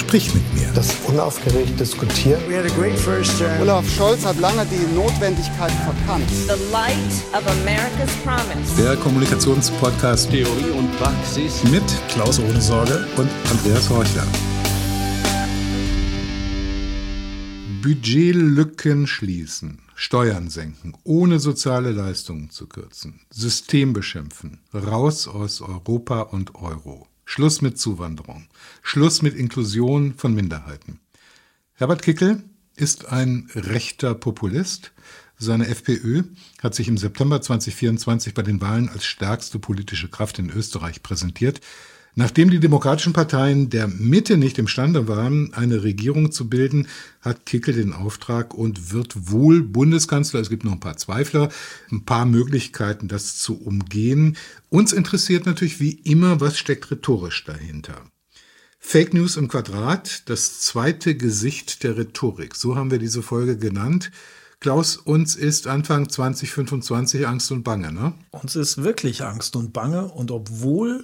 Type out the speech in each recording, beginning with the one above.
Sprich mit mir. Das unaufgeregt diskutieren. We had a great first term. Olaf Scholz hat lange die Notwendigkeit verkannt. The light of America's promise. Der Kommunikationspodcast Theorie und Praxis mit Klaus Ohnesorge und Andreas Horchler. Budgetlücken schließen, Steuern senken, ohne soziale Leistungen zu kürzen, System beschimpfen, raus aus Europa und Euro. Schluss mit Zuwanderung, Schluss mit Inklusion von Minderheiten. Herbert Kickl ist ein rechter Populist. Seine FPÖ hat sich im September 2024 bei den Wahlen als stärkste politische Kraft in Österreich präsentiert. Nachdem die demokratischen Parteien der Mitte nicht imstande waren, eine Regierung zu bilden, hat Kickl den Auftrag und wird wohl Bundeskanzler. Es gibt noch ein paar Zweifler, ein paar Möglichkeiten, das zu umgehen. Uns interessiert natürlich wie immer, was steckt rhetorisch dahinter. Fake News im Quadrat, das zweite Gesicht der Rhetorik. So haben wir diese Folge genannt. Klaus, uns ist Anfang 2025 Angst und Bange, ne? Uns ist wirklich Angst und Bange, und obwohl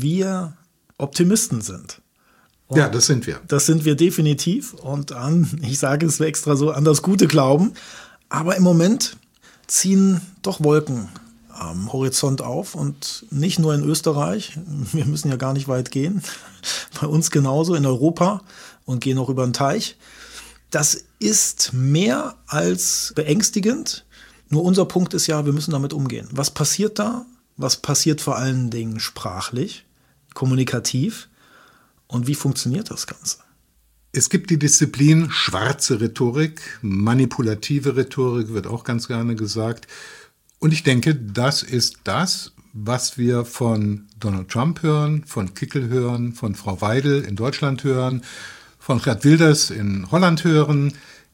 wir Optimisten sind. Und ja, das sind wir. Das sind wir definitiv und ich sage es extra so, an das Gute glauben. Aber im Moment ziehen doch Wolken am Horizont auf, und nicht nur in Österreich. Wir müssen ja gar nicht weit gehen. Bei uns genauso in Europa und gehen auch über den Teich. Das ist mehr als beängstigend. Nur unser Punkt ist ja, wir müssen damit umgehen. Was passiert da? Was passiert vor allen Dingen sprachlich, kommunikativ, und wie funktioniert das Ganze? Es gibt die Disziplin schwarze Rhetorik, manipulative Rhetorik wird auch ganz gerne gesagt. Und ich denke, das ist das, was wir von Donald Trump hören, von Kickl hören, von Frau Weidel in Deutschland hören, von Geert Wilders in Holland hören.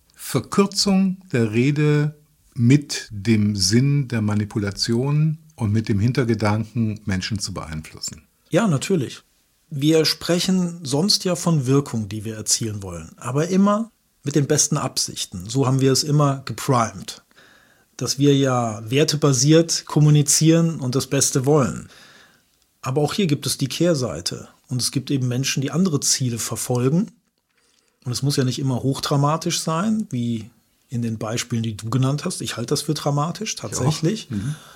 Verkürzung der Rede mit dem Sinn der Manipulation und mit dem Hintergedanken, Menschen zu beeinflussen. Ja, natürlich. Wir sprechen sonst ja von Wirkung, die wir erzielen wollen, aber immer mit den besten Absichten. So haben wir es immer geprimed, dass wir ja wertebasiert kommunizieren und das Beste wollen. Aber auch hier gibt es die Kehrseite, und es gibt eben Menschen, die andere Ziele verfolgen. Und es muss ja nicht immer hochdramatisch sein, wie in den Beispielen, die du genannt hast. Ich halte das für dramatisch, tatsächlich.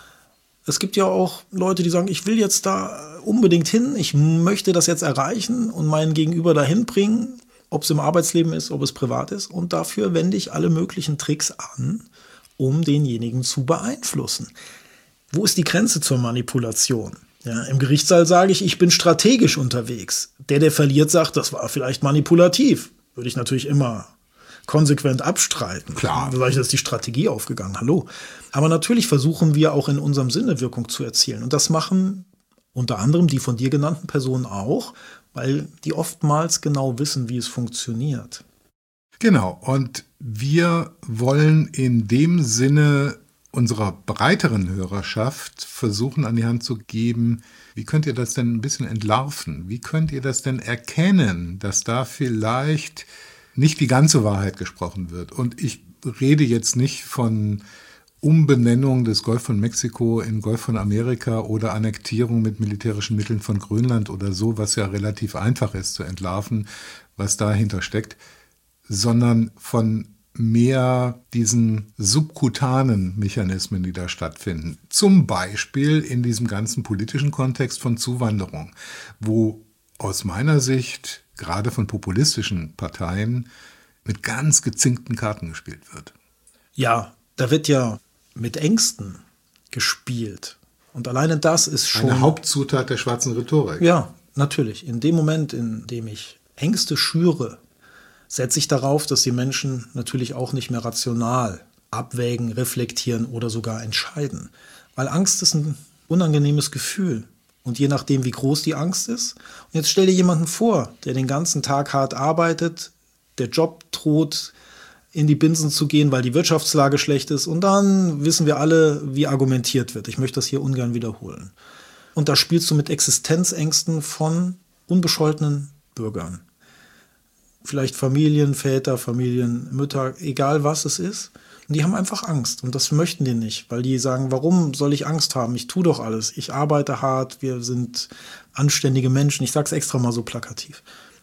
Es gibt ja auch Leute, die sagen, ich will jetzt da unbedingt hin, ich möchte das jetzt erreichen und meinen Gegenüber dahin bringen, ob es im Arbeitsleben ist, ob es privat ist. Und dafür wende ich alle möglichen Tricks an, um denjenigen zu beeinflussen. Wo ist die Grenze zur Manipulation? Ja, im Gerichtssaal sage ich bin strategisch unterwegs. Der verliert, sagt, das war vielleicht manipulativ. Würde ich natürlich immer konsequent abstreiten. Klar. Vielleicht ist die Strategie aufgegangen, hallo. Aber natürlich versuchen wir auch in unserem Sinne Wirkung zu erzielen. Und das machen unter anderem die von dir genannten Personen auch, weil die oftmals genau wissen, wie es funktioniert. Genau, und wir wollen in dem Sinne unserer breiteren Hörerschaft versuchen an die Hand zu geben, wie könnt ihr das denn ein bisschen entlarven? Wie könnt ihr das denn erkennen, dass da vielleicht nicht die ganze Wahrheit gesprochen wird? Und ich rede jetzt nicht von Umbenennung des Golf von Mexiko in Golf von Amerika oder Annektierung mit militärischen Mitteln von Grönland oder so, was ja relativ einfach ist zu entlarven, was dahinter steckt, sondern von mehr diesen subkutanen Mechanismen, die da stattfinden. Zum Beispiel in diesem ganzen politischen Kontext von Zuwanderung, wo aus meiner Sicht gerade von populistischen Parteien mit ganz gezinkten Karten gespielt wird. Ja, da wird ja mit Ängsten gespielt. Und alleine das ist schon eine Hauptzutat der schwarzen Rhetorik. Ja, natürlich. In dem Moment, in dem ich Ängste schüre, setze ich darauf, dass die Menschen natürlich auch nicht mehr rational abwägen, reflektieren oder sogar entscheiden. Weil Angst ist ein unangenehmes Gefühl. Und je nachdem, wie groß die Angst ist. Und jetzt stell dir jemanden vor, der den ganzen Tag hart arbeitet, der Job droht, in die Binsen zu gehen, weil die Wirtschaftslage schlecht ist. Und dann wissen wir alle, wie argumentiert wird. Ich möchte das hier ungern wiederholen. Und da spielst du mit Existenzängsten von unbescholtenen Bürgern. Vielleicht Familienväter, Familienmütter, egal was es ist. Und die haben einfach Angst. Und das möchten die nicht, weil die sagen, warum soll ich Angst haben? Ich tue doch alles. Ich arbeite hart, wir sind anständige Menschen. Ich sage es extra mal so plakativ.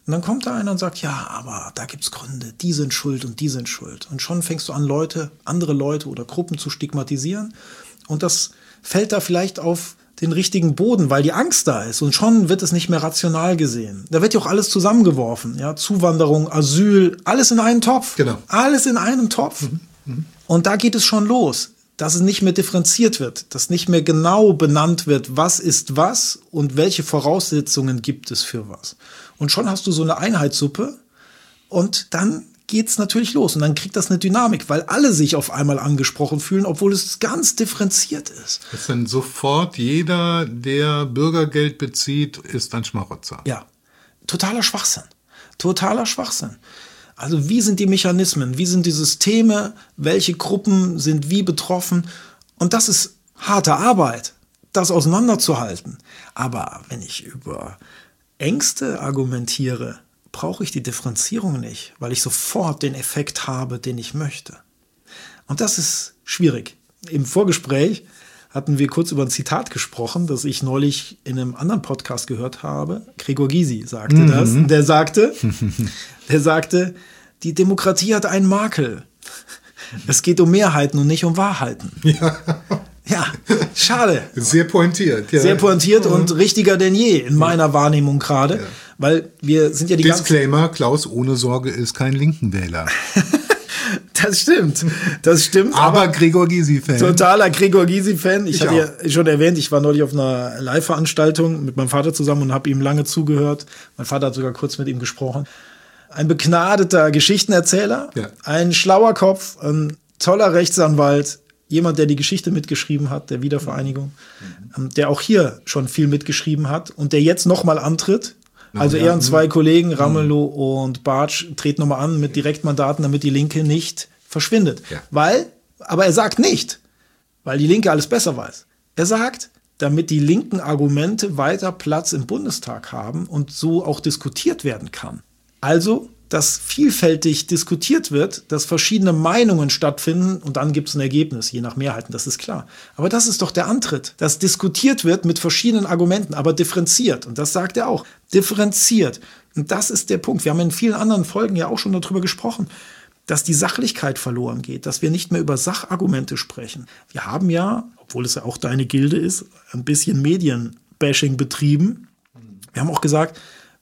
Und dann kommt da einer und sagt, ja, aber da gibt's Gründe, die sind schuld und die sind schuld. Und schon fängst du an, andere Leute oder Gruppen zu stigmatisieren. Und das fällt da vielleicht auf den richtigen Boden, weil die Angst da ist. Und schon wird es nicht mehr rational gesehen. Da wird ja auch alles zusammengeworfen. Ja, Zuwanderung, Asyl, alles in einen Topf. Genau. Alles in einem Topf. Und da geht es schon los, dass es nicht mehr differenziert wird, dass nicht mehr genau benannt wird, was ist was und welche Voraussetzungen gibt es für was. Und schon hast du so eine Einheitssuppe und dann geht's natürlich los und dann kriegt das eine Dynamik, weil alle sich auf einmal angesprochen fühlen, obwohl es ganz differenziert ist. Das ist dann sofort jeder, der Bürgergeld bezieht, ist ein Schmarotzer. Ja, totaler Schwachsinn. Totaler Schwachsinn. Also wie sind die Mechanismen, wie sind die Systeme, welche Gruppen sind wie betroffen? Und das ist harte Arbeit, das auseinanderzuhalten. Aber wenn ich über Ängste argumentiere, brauche ich die Differenzierung nicht, weil ich sofort den Effekt habe, den ich möchte. Und das ist schwierig. Im Vorgespräch hatten wir kurz über ein Zitat gesprochen, das ich neulich in einem anderen Podcast gehört habe. Gregor Gysi sagte das. Der sagte, die Demokratie hat einen Makel. Es geht um Mehrheiten und nicht um Wahrheiten. Ja, schade. Sehr pointiert. Ja. Sehr pointiert und richtiger denn je in meiner Wahrnehmung gerade. Ja. Weil wir sind ja die Disclaimer, Klaus ohne Sorge ist kein Linken-Wähler. Das stimmt. Aber Gregor Gysi-Fan. Totaler Gregor Gysi-Fan. Ich hatte ja schon erwähnt, ich war neulich auf einer Live-Veranstaltung mit meinem Vater zusammen und habe ihm lange zugehört. Mein Vater hat sogar kurz mit ihm gesprochen. Ein begnadeter Geschichtenerzähler, ein schlauer Kopf, ein toller Rechtsanwalt, jemand, der die Geschichte mitgeschrieben hat, der Wiedervereinigung, der auch hier schon viel mitgeschrieben hat und der jetzt nochmal antritt. Also er und zwei Kollegen, Ramelow und Bartsch, treten nochmal an mit Direktmandaten, damit die Linke nicht verschwindet. Ja. Aber er sagt nicht, weil die Linke alles besser weiß. Er sagt, damit die linken Argumente weiter Platz im Bundestag haben und so auch diskutiert werden kann. Also, dass vielfältig diskutiert wird, dass verschiedene Meinungen stattfinden und dann gibt es ein Ergebnis, je nach Mehrheiten, das ist klar. Aber das ist doch der Antritt, dass diskutiert wird mit verschiedenen Argumenten, aber differenziert. Und das sagt er auch, differenziert. Und das ist der Punkt. Wir haben in vielen anderen Folgen ja auch schon darüber gesprochen, dass die Sachlichkeit verloren geht, dass wir nicht mehr über Sachargumente sprechen. Wir haben ja, obwohl es ja auch deine Gilde ist, ein bisschen Medienbashing betrieben. Wir haben auch gesagt,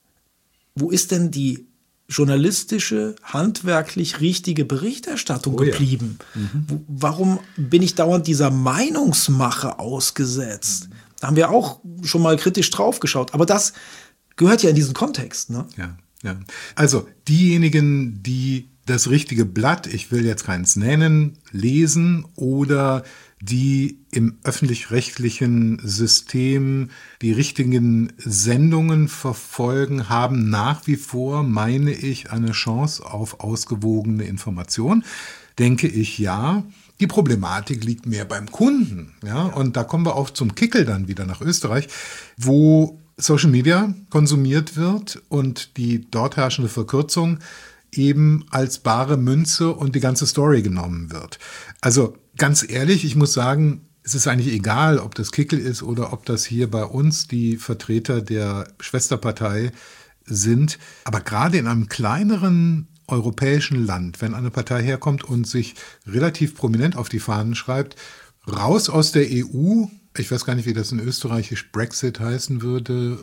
wo ist denn die journalistische, handwerklich richtige Berichterstattung geblieben? Warum bin ich dauernd dieser Meinungsmache ausgesetzt? Da haben wir auch schon mal kritisch drauf geschaut. Aber das gehört ja in diesen Kontext. Ne? Ja. Also diejenigen, die das richtige Blatt, ich will jetzt keins nennen, lesen oder die im öffentlich-rechtlichen System die richtigen Sendungen verfolgen, haben nach wie vor, meine ich, eine Chance auf ausgewogene Information. Denke ich, ja. Die Problematik liegt mehr beim Kunden. Ja? Und da kommen wir auch zum Kickel dann wieder nach Österreich, wo Social Media konsumiert wird und die dort herrschende Verkürzung eben als bare Münze und die ganze Story genommen wird. Also ganz ehrlich, ich muss sagen, es ist eigentlich egal, ob das Kickl ist oder ob das hier bei uns die Vertreter der Schwesterpartei sind. Aber gerade in einem kleineren europäischen Land, wenn eine Partei herkommt und sich relativ prominent auf die Fahnen schreibt, raus aus der EU, ich weiß gar nicht, wie das in Österreichisch Brexit heißen würde,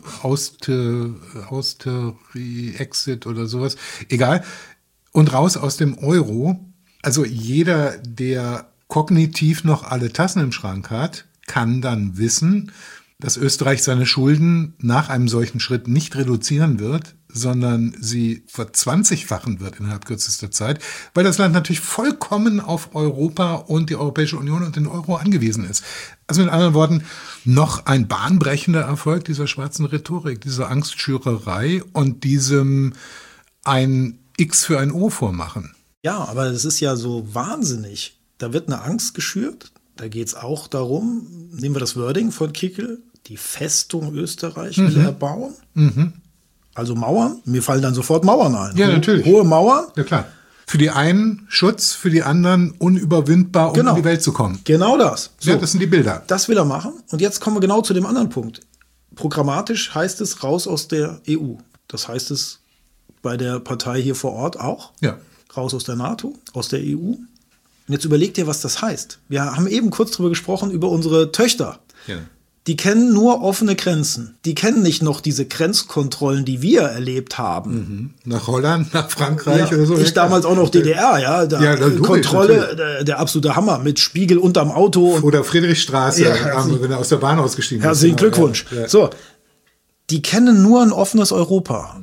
Exit oder sowas, egal, und raus aus dem Euro. Also jeder, der kognitiv noch alle Tassen im Schrank hat, kann dann wissen, dass Österreich seine Schulden nach einem solchen Schritt nicht reduzieren wird, sondern sie verzwanzigfachen wird innerhalb kürzester Zeit, weil das Land natürlich vollkommen auf Europa und die Europäische Union und den Euro angewiesen ist. Also mit anderen Worten, noch ein bahnbrechender Erfolg dieser schwarzen Rhetorik, dieser Angstschürerei und diesem ein X für ein O vormachen. Ja, aber es ist ja so wahnsinnig. Da wird eine Angst geschürt. Da geht es auch darum, nehmen wir das Wording von Kickl, die Festung Österreich will er bauen. Also Mauern. Mir fallen dann sofort Mauern ein. Ja, natürlich. Hohe Mauern. Ja, klar. Für die einen Schutz, für die anderen unüberwindbar, um in die Welt zu kommen. Genau das. So, ja, das sind die Bilder. Das will er machen. Und jetzt kommen wir genau zu dem anderen Punkt. Programmatisch heißt es raus aus der EU. Das heißt es bei der Partei hier vor Ort auch. Ja. Raus aus der NATO, aus der EU. Und jetzt überleg dir, was das heißt. Wir haben eben kurz drüber gesprochen, über unsere Töchter. Ja. Die kennen nur offene Grenzen. Die kennen nicht noch diese Grenzkontrollen, die wir erlebt haben. Nach Holland, nach Frankreich oder so. Ich damals auch noch DDR, ja. logisch, Kontrolle, der absolute Hammer mit Spiegel unterm Auto. Oder Friedrichstraße, wenn er aus der Bahn ausgestiegen ist. Herzlichen Glückwunsch. Ja. So, die kennen nur ein offenes Europa.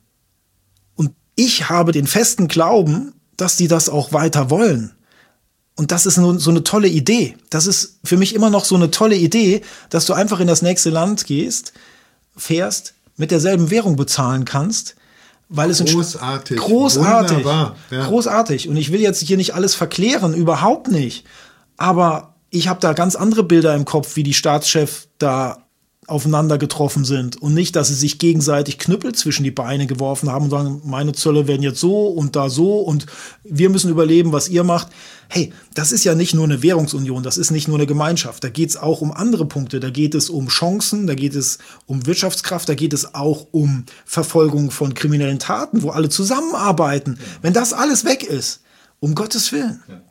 Und ich habe den festen Glauben, dass die das auch weiter wollen. Und das ist so eine tolle Idee. Das ist für mich immer noch so eine tolle Idee, dass du einfach in das nächste Land gehst, fährst, mit derselben Währung bezahlen kannst, weil es großartig. Wunderbar. Ja. Großartig. Und ich will jetzt hier nicht alles verklären, überhaupt nicht. Aber ich habe da ganz andere Bilder im Kopf, wie die Staatschefs da aufeinander getroffen sind und nicht, dass sie sich gegenseitig Knüppel zwischen die Beine geworfen haben und sagen, meine Zölle werden jetzt so und da so und wir müssen überleben, was ihr macht. Hey, das ist ja nicht nur eine Währungsunion, das ist nicht nur eine Gemeinschaft, da geht es auch um andere Punkte, da geht es um Chancen, da geht es um Wirtschaftskraft, da geht es auch um Verfolgung von kriminellen Taten, wo alle zusammenarbeiten. Ja. Wenn das alles weg ist, um Gottes Willen. Ja.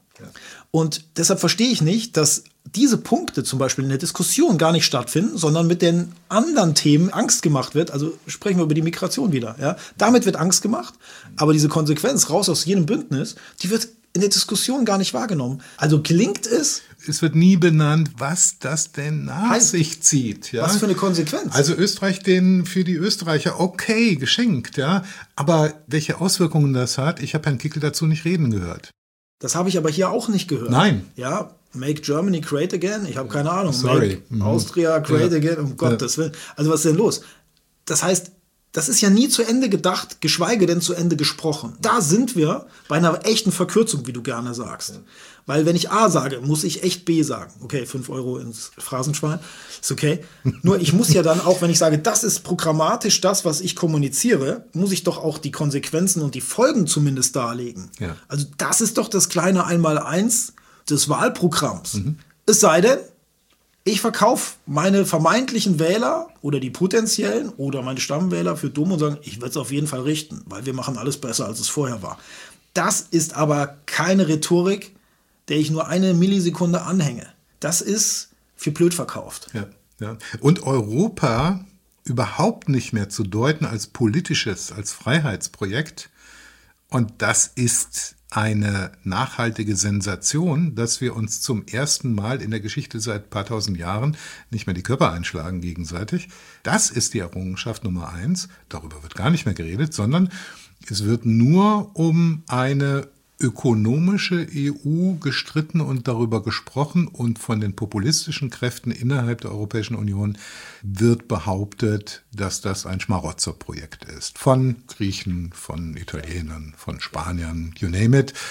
Und deshalb verstehe ich nicht, dass diese Punkte zum Beispiel in der Diskussion gar nicht stattfinden, sondern mit den anderen Themen Angst gemacht wird. Also sprechen wir über die Migration wieder. Ja? Damit wird Angst gemacht, aber diese Konsequenz raus aus jedem Bündnis, die wird in der Diskussion gar nicht wahrgenommen. Also gelingt es. Es wird nie benannt, was das denn nach sich zieht. Ja? Was für eine Konsequenz? Also Österreich für die Österreicher okay geschenkt, ja. Aber welche Auswirkungen das hat, ich habe Herrn Kickl dazu nicht reden gehört. Das habe ich aber hier auch nicht gehört. Nein. Ja, Make Germany Great Again? Ich habe keine Ahnung. Sorry. Make Austria Great Again? Um Gottes Willen. Also was ist denn los? Das heißt, das ist ja nie zu Ende gedacht, geschweige denn zu Ende gesprochen. Da sind wir bei einer echten Verkürzung, wie du gerne sagst. Ja. Weil wenn ich A sage, muss ich echt B sagen. Okay, 5 Euro ins Phrasenschwein, ist okay. Nur ich muss ja dann auch, wenn ich sage, das ist programmatisch das, was ich kommuniziere, muss ich doch auch die Konsequenzen und die Folgen zumindest darlegen. Ja. Also das ist doch das kleine Einmaleins des Wahlprogramms. Es sei denn, ich verkaufe meine vermeintlichen Wähler oder die potenziellen oder meine Stammwähler für dumm und sagen, ich werde es auf jeden Fall richten, weil wir machen alles besser, als es vorher war. Das ist aber keine Rhetorik, der ich nur eine Millisekunde anhänge. Das ist für blöd verkauft. Ja, ja. Und Europa überhaupt nicht mehr zu deuten als politisches, als Freiheitsprojekt. Und das ist eine nachhaltige Sensation, dass wir uns zum ersten Mal in der Geschichte seit ein paar tausend Jahren nicht mehr die Köpfe einschlagen gegenseitig. Das ist die Errungenschaft Nummer 1. Darüber wird gar nicht mehr geredet, sondern es wird nur um eine ökonomische EU gestritten und darüber gesprochen, und von den populistischen Kräften innerhalb der Europäischen Union wird behauptet, dass das ein Schmarotzerprojekt ist. Von Griechen, von Italienern, von Spaniern, you name it.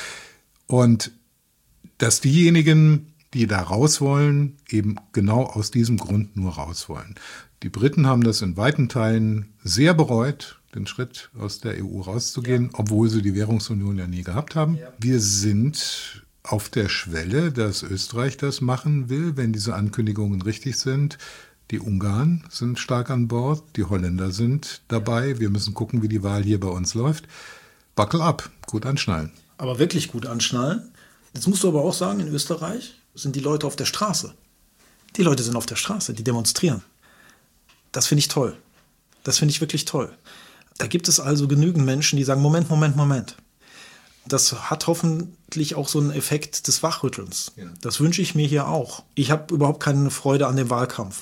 Und dass diejenigen, die da raus wollen, eben genau aus diesem Grund nur raus wollen. Die Briten haben das in weiten Teilen sehr bereut, den Schritt aus der EU rauszugehen, obwohl sie die Währungsunion ja nie gehabt haben. Ja. Wir sind auf der Schwelle, dass Österreich das machen will, wenn diese Ankündigungen richtig sind. Die Ungarn sind stark an Bord, die Holländer sind dabei. Wir müssen gucken, wie die Wahl hier bei uns läuft. Buckle up, gut anschnallen. Aber wirklich gut anschnallen. Jetzt musst du aber auch sagen, in Österreich sind die Leute auf der Straße. Die Leute sind auf der Straße, die demonstrieren. Das finde ich toll. Das finde ich wirklich toll. Da gibt es also genügend Menschen, die sagen, Moment. Das hat hoffentlich auch so einen Effekt des Wachrüttelns. Ja. Das wünsche ich mir hier auch. Ich habe überhaupt keine Freude an dem Wahlkampf.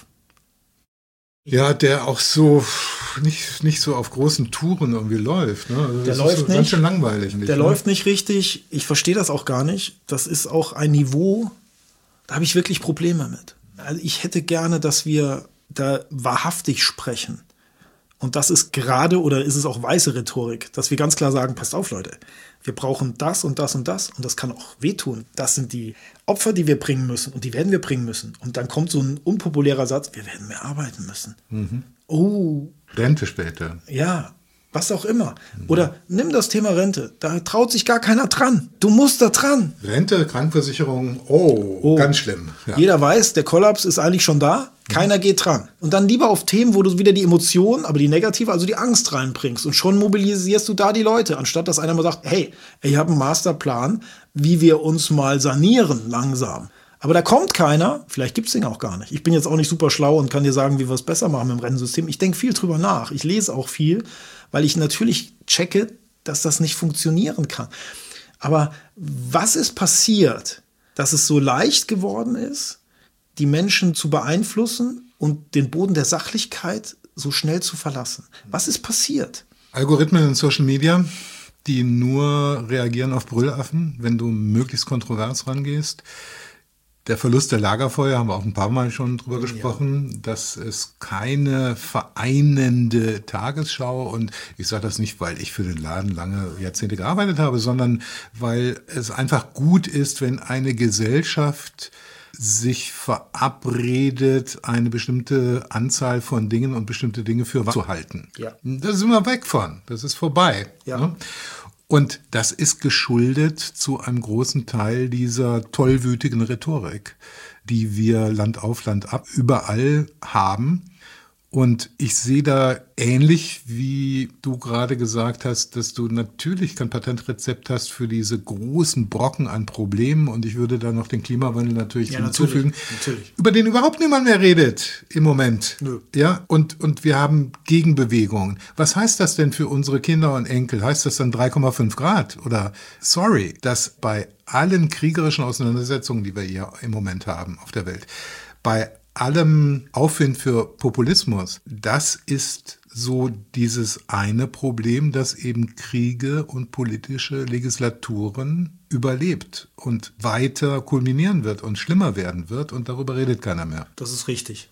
Ja, der auch so nicht so auf großen Touren irgendwie läuft. Ne? Also der läuft so nicht. Ganz schön langweilig. Der läuft nicht richtig. Ich verstehe das auch gar nicht. Das ist auch ein Niveau, da habe ich wirklich Probleme mit. Also ich hätte gerne, dass wir da wahrhaftig sprechen. Und das ist gerade, oder ist es auch weiße Rhetorik, dass wir ganz klar sagen, passt auf, Leute, wir brauchen das und das und das und das kann auch wehtun. Das sind die Opfer, die wir bringen müssen und die werden wir bringen müssen. Und dann kommt so ein unpopulärer Satz, wir werden mehr arbeiten müssen. Oh. Rente später. Ja, Was auch immer. Oder nimm das Thema Rente. Da traut sich gar keiner dran. Du musst da dran. Rente, Krankenversicherung, oh, ganz schlimm. Ja. Jeder weiß, der Kollaps ist eigentlich schon da. Keiner geht dran. Und dann lieber auf Themen, wo du wieder die Emotionen, aber die negative, also die Angst reinbringst. Und schon mobilisierst du da die Leute, anstatt dass einer mal sagt, hey, ich habe einen Masterplan, wie wir uns mal sanieren langsam. Aber da kommt keiner, vielleicht gibt es den auch gar nicht. Ich bin jetzt auch nicht super schlau und kann dir sagen, wie wir es besser machen im Rentensystem. Ich denke viel drüber nach. Ich lese auch viel, weil ich natürlich checke, dass das nicht funktionieren kann. Aber was ist passiert, dass es so leicht geworden ist, die Menschen zu beeinflussen und den Boden der Sachlichkeit so schnell zu verlassen? Was ist passiert? Algorithmen in Social Media, die nur reagieren auf Brüllaffen, wenn du möglichst kontrovers rangehst. Der Verlust der Lagerfeuer, haben wir auch ein paar Mal schon drüber gesprochen, dass es keine vereinende Tagesschau, und ich sage das nicht, weil ich für den Laden lange Jahrzehnte gearbeitet habe, sondern weil es einfach gut ist, wenn eine Gesellschaft sich verabredet, eine bestimmte Anzahl von Dingen und bestimmte Dinge für wahr zu halten. Ja. Da sind wir weg von, das ist vorbei. Ja. Ne? Und das ist geschuldet zu einem großen Teil dieser tollwütigen Rhetorik, die wir Land auf Land ab überall haben. Und ich sehe da ähnlich, wie du gerade gesagt hast, dass du natürlich kein Patentrezept hast für diese großen Brocken an Problemen. Und ich würde da noch den Klimawandel natürlich hinzufügen, über den überhaupt niemand mehr redet im Moment. Nö. Ja, und wir haben Gegenbewegungen. Was heißt das denn für unsere Kinder und Enkel? Heißt das dann 3,5 Grad? Oder sorry, dass bei allen kriegerischen Auseinandersetzungen, die wir hier im Moment haben auf der Welt, bei allem Aufwind für Populismus, das ist so dieses eine Problem, das eben Kriege und politische Legislaturen überlebt und weiter kulminieren wird und schlimmer werden wird, und darüber redet keiner mehr. Das ist richtig.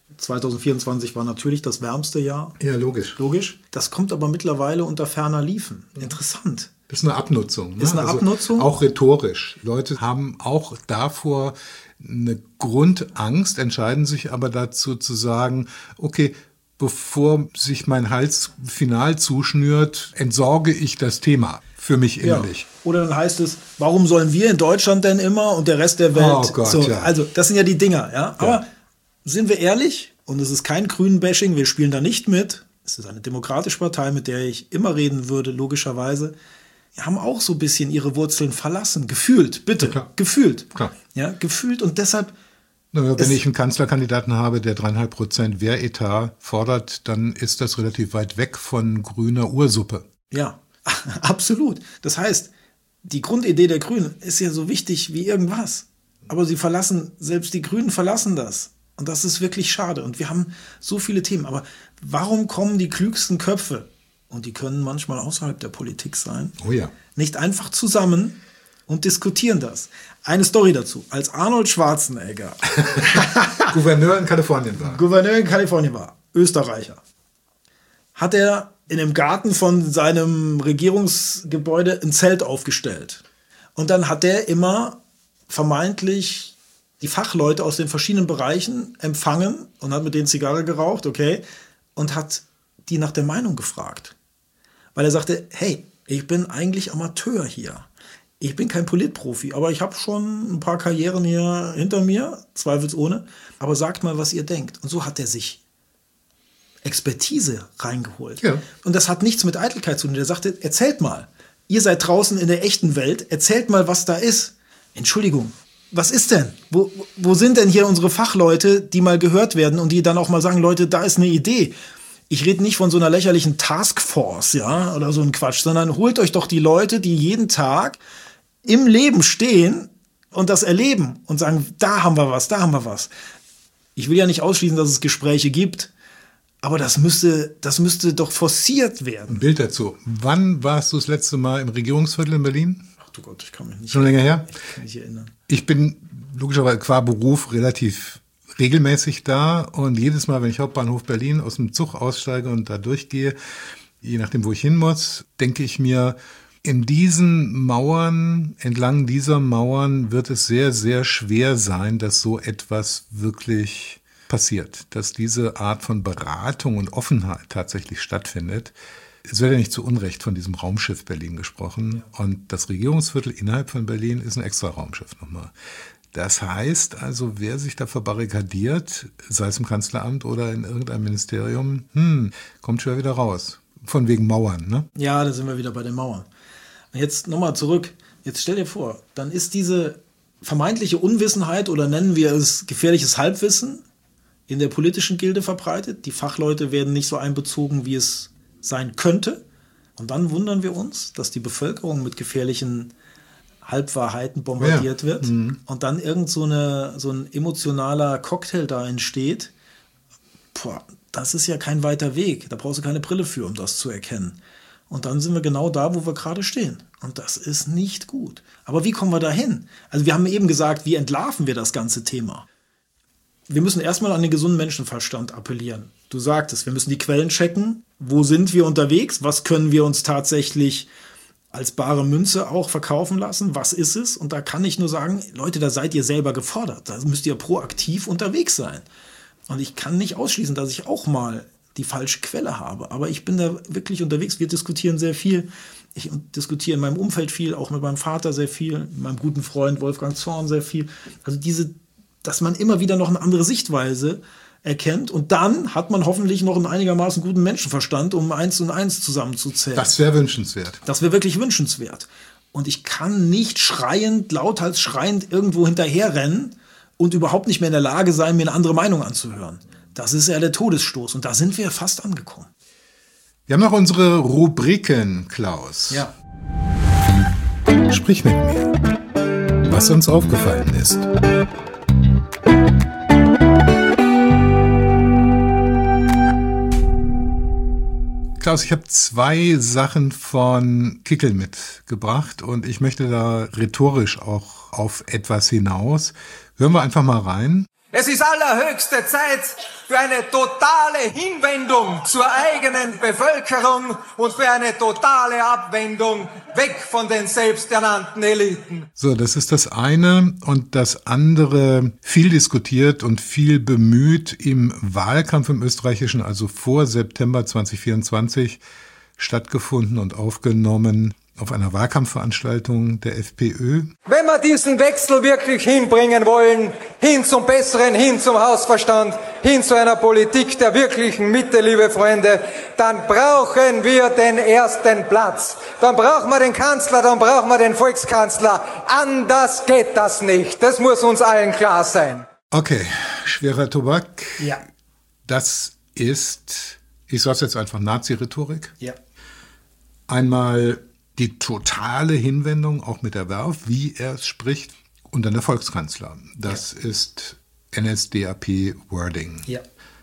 2024 war natürlich das wärmste Jahr. Ja, logisch. Logisch. Das kommt aber mittlerweile unter ferner Liefen. Interessant. Das ist eine Abnutzung. Ne? Ist eine Abnutzung. Auch rhetorisch. Leute haben auch davor eine Grundangst, entscheiden sich aber dazu zu sagen, okay, bevor sich mein Hals final zuschnürt, entsorge ich das Thema für mich innerlich. Ja. Oder dann heißt es, warum sollen wir in Deutschland denn immer und der Rest der Welt? Oh Gott, so, ja. Also das sind ja die Dinger. Ja? Aber sind wir ehrlich, und es ist kein Grünen-Bashing, wir spielen da nicht mit. Es ist eine demokratische Partei, mit der ich immer reden würde, logischerweise. Die haben auch so ein bisschen ihre Wurzeln verlassen. Gefühlt, bitte. Klar. Gefühlt. Klar. Ja, gefühlt, und deshalb. Naja, wenn ich einen Kanzlerkandidaten habe, der 3,5% Wehretat fordert, dann ist das relativ weit weg von grüner Ursuppe. Ja, absolut. Das heißt, die Grundidee der Grünen ist ja so wichtig wie irgendwas. Aber selbst die Grünen verlassen das. Und das ist wirklich schade. Und wir haben so viele Themen. Aber warum kommen die klügsten Köpfe, und die können manchmal außerhalb der Politik sein, Oh ja. nicht einfach zusammen und diskutieren das? Eine Story dazu. Als Arnold Schwarzenegger Gouverneur in Kalifornien war. Österreicher, hat er in dem Garten von seinem Regierungsgebäude ein Zelt aufgestellt. Und dann hat er immer vermeintlich die Fachleute aus den verschiedenen Bereichen empfangen und hat mit denen Zigarre geraucht, okay, und hat die nach der Meinung gefragt. Weil er sagte, hey, ich bin eigentlich Amateur hier. Ich bin kein Politprofi, aber ich habe schon ein paar Karrieren hier hinter mir, zweifelsohne. Aber sagt mal, was ihr denkt. Und so hat er sich Expertise reingeholt. Ja. Und das hat nichts mit Eitelkeit zu tun. Der sagte, erzählt mal. Ihr seid draußen in der echten Welt. Erzählt mal, was da ist. Entschuldigung, was ist denn? Wo sind denn hier unsere Fachleute, die mal gehört werden und die dann auch mal sagen, Leute, da ist eine Idee. Ich rede nicht von so einer lächerlichen Taskforce, ja, oder so ein Quatsch, sondern holt euch doch die Leute, die jeden Tag im Leben stehen und das erleben und sagen, da haben wir was, da haben wir was. Ich will ja nicht ausschließen, dass es Gespräche gibt, aber das müsste doch forciert werden. Ein Bild dazu. Wann warst du das letzte Mal im Regierungsviertel in Berlin? Ach du Gott, ich kann mich nicht, Schon länger her? ich kann mich nicht erinnern. Ich bin logischerweise qua Beruf relativ regelmäßig da, und jedes Mal, wenn ich Hauptbahnhof Berlin aus dem Zug aussteige und da durchgehe, je nachdem, wo ich hin muss, denke ich mir, in diesen Mauern, entlang dieser Mauern wird es sehr, sehr schwer sein, dass so etwas wirklich passiert, dass diese Art von Beratung und Offenheit tatsächlich stattfindet. Es wird ja nicht zu Unrecht von diesem Raumschiff Berlin gesprochen. Und das Regierungsviertel innerhalb von Berlin ist ein extra Raumschiff nochmal. Das heißt also, wer sich da verbarrikadiert, sei es im Kanzleramt oder in irgendeinem Ministerium, kommt schwer wieder raus. Von wegen Mauern, ne? Ja, da sind wir wieder bei den Mauern. Und jetzt nochmal zurück. Jetzt stell dir vor, dann ist diese vermeintliche Unwissenheit oder nennen wir es gefährliches Halbwissen in der politischen Gilde verbreitet. Die Fachleute werden nicht so einbezogen, wie es sein könnte. Und dann wundern wir uns, dass die Bevölkerung mit gefährlichen Halbwahrheiten bombardiert wird und dann irgend so ein emotionaler Cocktail da entsteht. Das ist ja kein weiter Weg. Da brauchst du keine Brille für, um das zu erkennen. Und dann sind wir genau da, wo wir gerade stehen. Und das ist nicht gut. Aber wie kommen wir da hin? Also wir haben eben gesagt, wie entlarven wir das ganze Thema? Wir müssen erstmal an den gesunden Menschenverstand appellieren. Du sagtest, wir müssen die Quellen checken. Wo sind wir unterwegs? Was können wir uns tatsächlich als bare Münze auch verkaufen lassen? Was ist es? Und da kann ich nur sagen, Leute, da seid ihr selber gefordert. Da müsst ihr proaktiv unterwegs sein. Und ich kann nicht ausschließen, dass ich auch mal die falsche Quelle habe. Aber ich bin da wirklich unterwegs. Wir diskutieren sehr viel. Ich diskutiere in meinem Umfeld viel, auch mit meinem Vater sehr viel, mit meinem guten Freund Wolfgang Zorn sehr viel. Also dass man immer wieder noch eine andere Sichtweise erkennt. Und dann hat man hoffentlich noch einen einigermaßen guten Menschenverstand, um 1 und 1 zusammenzuzählen. Das wäre wünschenswert. Das wäre wirklich wünschenswert. Und ich kann nicht lauthals schreiend irgendwo hinterherrennen und überhaupt nicht mehr in der Lage sein, mir eine andere Meinung anzuhören. Das ist ja der Todesstoß. Und da sind wir fast angekommen. Wir haben noch unsere Rubriken, Klaus. Ja. Sprich mit mir, was uns aufgefallen ist. Klaus, ich habe 2 Sachen von Kickl mitgebracht und ich möchte da rhetorisch auch auf etwas hinaus. Hören wir einfach mal rein. Es ist allerhöchste Zeit für eine totale Hinwendung zur eigenen Bevölkerung und für eine totale Abwendung weg von den selbsternannten Eliten. So, das ist das eine. Und das andere, viel diskutiert und viel bemüht im Wahlkampf im Österreichischen, also vor September 2024, stattgefunden und aufgenommen auf einer Wahlkampfveranstaltung der FPÖ. Wenn wir diesen Wechsel wirklich hinbringen wollen, hin zum Besseren, hin zum Hausverstand, hin zu einer Politik der wirklichen Mitte, liebe Freunde, dann brauchen wir den ersten Platz. Dann brauchen wir den Kanzler, dann brauchen wir den Volkskanzler. Anders geht das nicht. Das muss uns allen klar sein. Okay, schwerer Tobak. Ja. Das ist, ich sage es jetzt einfach, Nazi-Rhetorik. Ja. Einmal die totale Hinwendung, auch mit der Werf, wie er es spricht, und dann der Volkskanzler. Das ist NSDAP-Wording. Ja.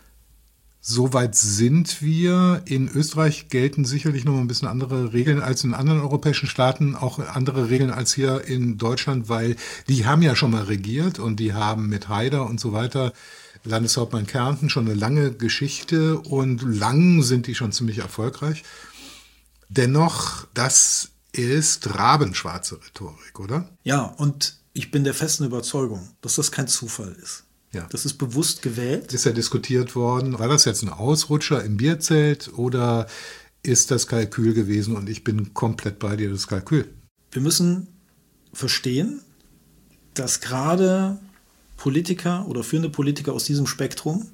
Soweit sind wir. In Österreich gelten sicherlich noch ein bisschen andere Regeln als in anderen europäischen Staaten, auch andere Regeln als hier in Deutschland, weil die haben ja schon mal regiert und die haben mit Haider und so weiter, Landeshauptmann Kärnten, schon eine lange Geschichte und lang sind die schon ziemlich erfolgreich. Dennoch, das ist rabenschwarze Rhetorik, oder? Ja, und ich bin der festen Überzeugung, dass das kein Zufall ist. Ja. Das ist bewusst gewählt. Ist ja diskutiert worden, war das jetzt ein Ausrutscher im Bierzelt oder ist das Kalkül gewesen? Und ich bin komplett bei dir, das Kalkül. Wir müssen verstehen, dass gerade Politiker oder führende Politiker aus diesem Spektrum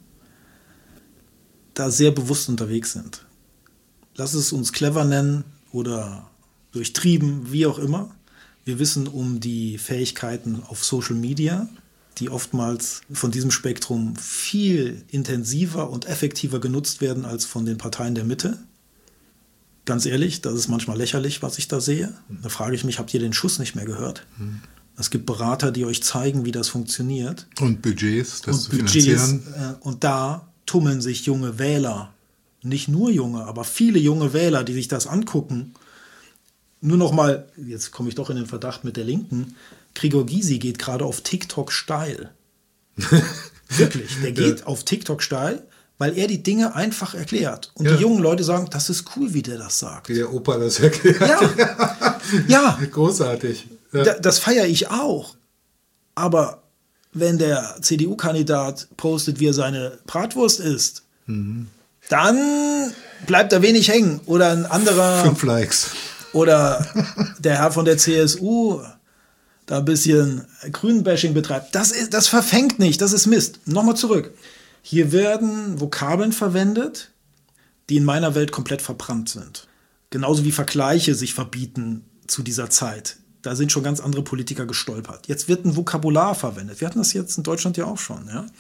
da sehr bewusst unterwegs sind. Lass es uns clever nennen oder durchtrieben, wie auch immer. Wir wissen um die Fähigkeiten auf Social Media, die oftmals von diesem Spektrum viel intensiver und effektiver genutzt werden als von den Parteien der Mitte. Ganz ehrlich, das ist manchmal lächerlich, was ich da sehe. Da frage ich mich, habt ihr den Schuss nicht mehr gehört? Es gibt Berater, die euch zeigen, wie das funktioniert. Und Budgets, das zu finanzieren. Und da tummeln sich junge Wähler, nicht nur junge, aber viele junge Wähler, die sich das angucken. Nur noch mal, jetzt komme ich doch in den Verdacht mit der Linken, Gregor Gysi geht gerade auf TikTok steil. Wirklich, der geht auf TikTok steil, weil er die Dinge einfach erklärt. Und die jungen Leute sagen, das ist cool, wie der das sagt. Wie der Opa das erklärt. Ja. Großartig. Ja. Das feiere ich auch. Aber wenn der CDU-Kandidat postet, wie er seine Bratwurst isst, dann bleibt da wenig hängen. Oder ein anderer... 5 Likes. Oder der Herr von der CSU da ein bisschen Grünbashing betreibt. Das verfängt nicht, das ist Mist. Nochmal zurück. Hier werden Vokabeln verwendet, die in meiner Welt komplett verbrannt sind. Genauso wie Vergleiche sich verbieten zu dieser Zeit. Da sind schon ganz andere Politiker gestolpert. Jetzt wird ein Vokabular verwendet. Wir hatten das jetzt in Deutschland ja auch schon. Ja?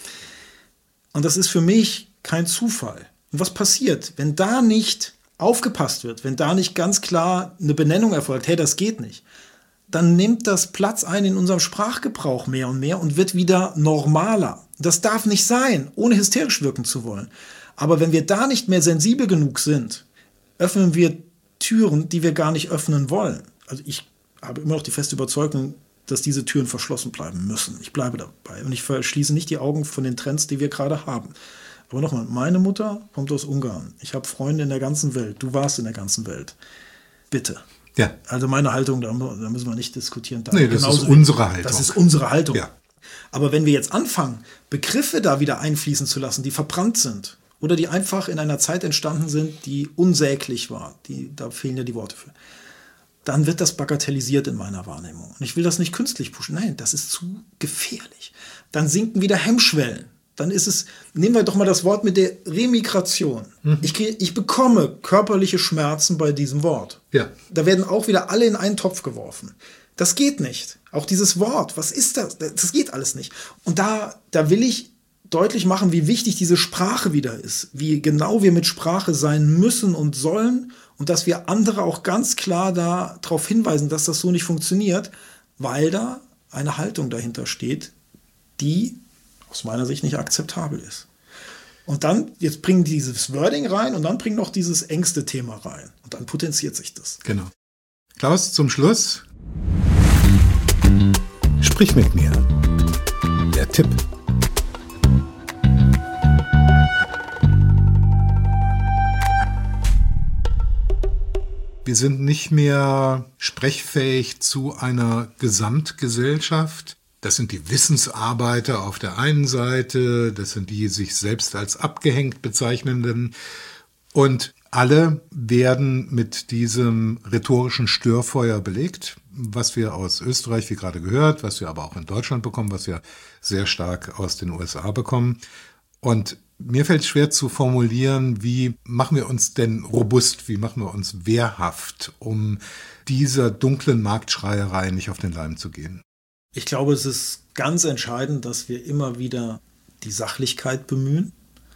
Und das ist für mich kein Zufall. Und was passiert, wenn da nicht aufgepasst wird, wenn da nicht ganz klar eine Benennung erfolgt, hey, das geht nicht, dann nimmt das Platz ein in unserem Sprachgebrauch mehr und mehr und wird wieder normaler. Das darf nicht sein, ohne hysterisch wirken zu wollen. Aber wenn wir da nicht mehr sensibel genug sind, öffnen wir Türen, die wir gar nicht öffnen wollen. Also ich habe immer noch die feste Überzeugung, dass diese Türen verschlossen bleiben müssen. Ich bleibe dabei und ich verschließe nicht die Augen von den Trends, die wir gerade haben. Aber nochmal, meine Mutter kommt aus Ungarn. Ich habe Freunde in der ganzen Welt. Du warst in der ganzen Welt. Bitte. Ja. Also meine Haltung, da müssen wir nicht diskutieren. Nee, das ist unsere Haltung. Das ist unsere Haltung. Ja. Aber wenn wir jetzt anfangen, Begriffe da wieder einfließen zu lassen, die verbrannt sind oder die einfach in einer Zeit entstanden sind, die unsäglich war, da fehlen ja die Worte für, dann wird das bagatellisiert in meiner Wahrnehmung. Und ich will das nicht künstlich pushen. Nein, das ist zu gefährlich. Dann sinken wieder Hemmschwellen. Dann ist es, nehmen wir doch mal das Wort mit der Remigration. Ich bekomme körperliche Schmerzen bei diesem Wort. Ja. Da werden auch wieder alle in einen Topf geworfen. Das geht nicht. Auch dieses Wort, was ist das? Das geht alles nicht. Und da will ich deutlich machen, wie wichtig diese Sprache wieder ist. Wie genau wir mit Sprache sein müssen und sollen. Und dass wir andere auch ganz klar darauf hinweisen, dass das so nicht funktioniert, weil da eine Haltung dahinter steht, die aus meiner Sicht nicht akzeptabel ist. Und dann, jetzt bringen dieses Wording rein und dann bringen noch dieses engste Thema rein. Und dann potenziert sich das. Genau. Klaus, zum Schluss. Sprich mit mir. Der Tipp. Wir sind nicht mehr sprechfähig zu einer Gesamtgesellschaft. Das sind die Wissensarbeiter auf der einen Seite, das sind die sich selbst als abgehängt bezeichnenden. Und alle werden mit diesem rhetorischen Störfeuer belegt, was wir aus Österreich, wie gerade gehört, was wir aber auch in Deutschland bekommen, was wir sehr stark aus den USA bekommen. Und mir fällt es schwer zu formulieren, wie machen wir uns denn robust, wie machen wir uns wehrhaft, um dieser dunklen Marktschreierei nicht auf den Leim zu gehen. Ich glaube, es ist ganz entscheidend, dass wir immer wieder die Sachlichkeit bemühen.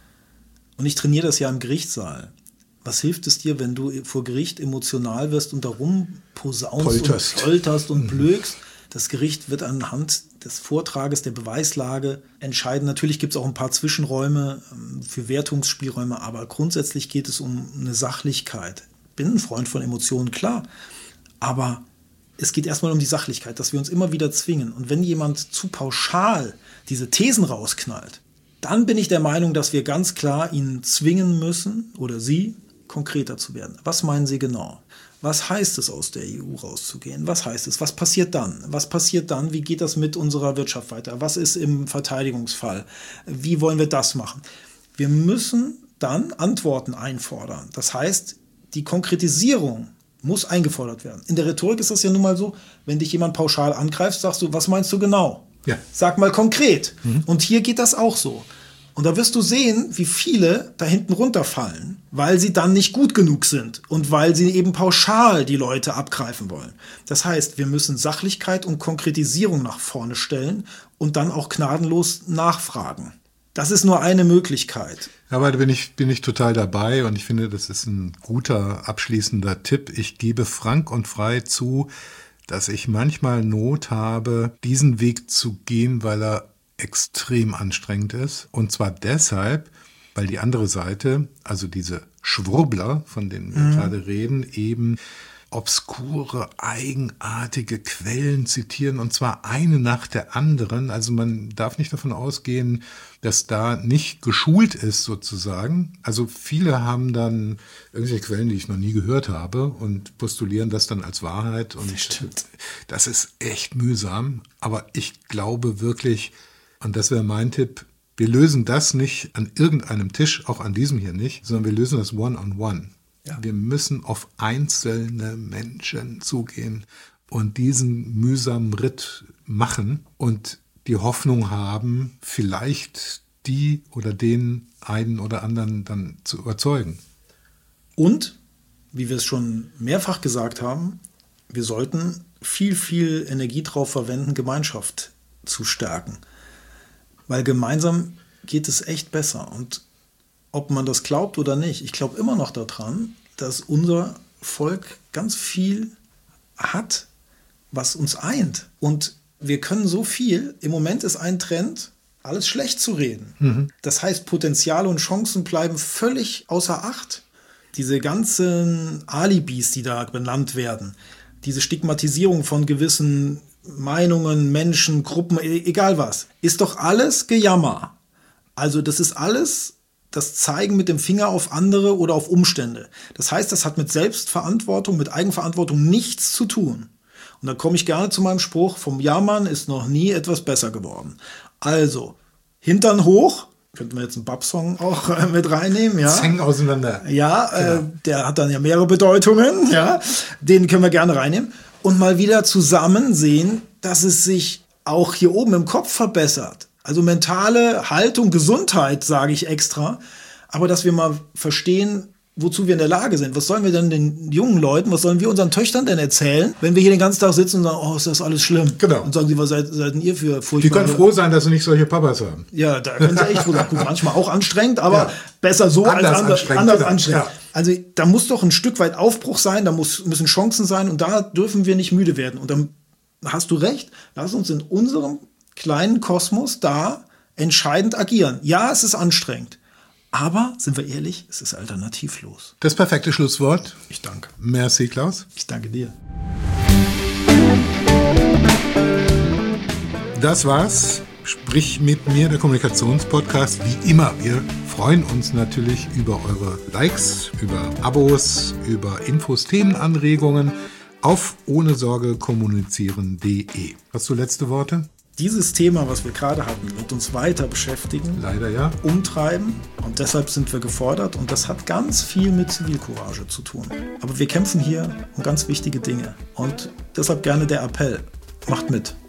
Und ich trainiere das ja im Gerichtssaal. Was hilft es dir, wenn du vor Gericht emotional wirst und darum posaunst und polterst und blökst? Das Gericht wird anhand des Vortrages, der Beweislage entscheiden. Natürlich gibt es auch ein paar Zwischenräume für Wertungsspielräume, aber grundsätzlich geht es um eine Sachlichkeit. Ich bin ein Freund von Emotionen, klar, aber es geht erstmal um die Sachlichkeit, dass wir uns immer wieder zwingen. Und wenn jemand zu pauschal diese Thesen rausknallt, dann bin ich der Meinung, dass wir ganz klar ihn zwingen müssen oder sie konkreter zu werden. Was meinen Sie genau? Was heißt es, aus der EU rauszugehen? Was heißt es? Was passiert dann? Was passiert dann? Wie geht das mit unserer Wirtschaft weiter? Was ist im Verteidigungsfall? Wie wollen wir das machen? Wir müssen dann Antworten einfordern. Das heißt, die Konkretisierung muss eingefordert werden. In der Rhetorik ist das ja nun mal so, wenn dich jemand pauschal angreift, sagst du, was meinst du genau? Ja. Sag mal konkret. Und hier geht das auch so. Und da wirst du sehen, wie viele da hinten runterfallen, weil sie dann nicht gut genug sind und weil sie eben pauschal die Leute abgreifen wollen. Das heißt, wir müssen Sachlichkeit und Konkretisierung nach vorne stellen und dann auch gnadenlos nachfragen. Das ist nur eine Möglichkeit. Aber da bin ich total dabei und ich finde, das ist ein guter abschließender Tipp. Ich gebe frank und frei zu, dass ich manchmal Not habe, diesen Weg zu gehen, weil er extrem anstrengend ist. Und zwar deshalb, weil die andere Seite, also diese Schwurbler, von denen wir gerade reden, eben obskure, eigenartige Quellen zitieren, und zwar eine nach der anderen. Also man darf nicht davon ausgehen, dass da nicht geschult ist sozusagen. Also viele haben dann irgendwelche Quellen, die ich noch nie gehört habe und postulieren das dann als Wahrheit. Und das ist echt mühsam. Aber ich glaube wirklich, und das wäre mein Tipp, Wir lösen das nicht an irgendeinem Tisch, auch an diesem hier nicht, sondern wir lösen das one-on-one. Ja. Wir müssen auf einzelne Menschen zugehen und diesen mühsamen Ritt machen und die Hoffnung haben, vielleicht die oder den einen oder anderen dann zu überzeugen. Und, wie wir es schon mehrfach gesagt haben, wir sollten viel Energie darauf verwenden, Gemeinschaft zu stärken. Weil gemeinsam geht es echt besser. Und ob man das glaubt oder nicht, ich glaube immer noch daran, dass unser Volk ganz viel hat, was uns eint. Und wir können so viel. Im Moment ist ein Trend, alles schlecht zu reden. Das heißt, Potenziale und Chancen bleiben völlig außer Acht. Diese ganzen Alibis, die da benannt werden, diese Stigmatisierung von gewissen Meinungen, Menschen, Gruppen, egal was, ist doch alles Gejammer. Also das ist alles das Zeigen mit dem Finger auf andere oder auf Umstände. Das heißt, das hat mit Selbstverantwortung, mit Eigenverantwortung nichts zu tun. Und da komme ich gerne zu meinem Spruch, vom Jammern ist noch nie etwas besser geworden. Also, Hintern hoch, könnten wir jetzt einen Bab-Song auch mit reinnehmen, ja. Hängen auseinander. Ja, genau. Der hat dann ja mehrere Bedeutungen, ja. Den können wir gerne reinnehmen. Und mal wieder zusammen sehen, dass es sich auch hier oben im Kopf verbessert. Also mentale Haltung, Gesundheit, sage ich extra. Aber dass wir mal verstehen, wozu wir in der Lage sind. Was sollen wir denn den jungen Leuten, was sollen wir unseren Töchtern denn erzählen, wenn wir hier den ganzen Tag sitzen und sagen, oh, ist das alles schlimm. Genau. Und sagen sie, was seid denn ihr für furchtbare... Die können froh sein, dass sie nicht solche Papas haben. Ja, da können sie echt froh sein. Gut, manchmal auch anstrengend, aber besser so als anders anstrengend. Ja. Also da muss doch ein Stück weit Aufbruch sein, da müssen Chancen sein und da dürfen wir nicht müde werden. Und dann hast du recht, lass uns in unserem kleinen Kosmos da entscheidend agieren. Ja, es ist anstrengend. Aber, sind wir ehrlich, es ist alternativlos. Das perfekte Schlusswort. Ich danke. Merci, Klaus. Ich danke dir. Das war's. Sprich mit mir, der Kommunikationspodcast. Wie immer, wir freuen uns natürlich über eure Likes, über Abos, über Infos, Themenanregungen auf ohnesorgekommunizieren.de. Hast du letzte Worte? Dieses Thema, was wir gerade hatten, wird uns weiter beschäftigen. Leider ja. Umtreiben. Und deshalb sind wir gefordert. Und das hat ganz viel mit Zivilcourage zu tun. Aber wir kämpfen hier um ganz wichtige Dinge. Und deshalb gerne der Appell. Macht mit.